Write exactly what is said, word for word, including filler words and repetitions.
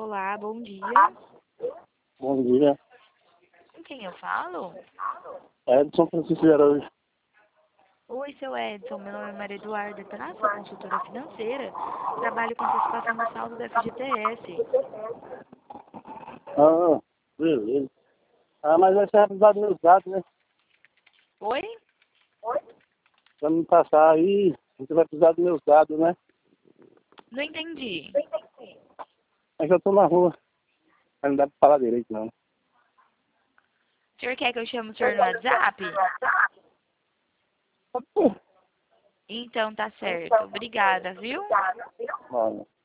Olá, bom dia. Bom dia. Com quem eu falo? Edson Francisco de Araújo. Oi, seu Edson. Meu nome é Maria Eduarda Tasso, consultora financeira. Trabalho com antecipação do saldo da F G T S. Ah, beleza. Ah, mas vai ser precisar dos meus dados, né? Oi? Pra me passar aí, você vai precisar dos meus dados, né? Não entendi. É que eu tô na rua. Mas não dá pra falar direito, não. O senhor quer que eu chame o senhor no WhatsApp? Então tá certo. Obrigada, viu? Olha.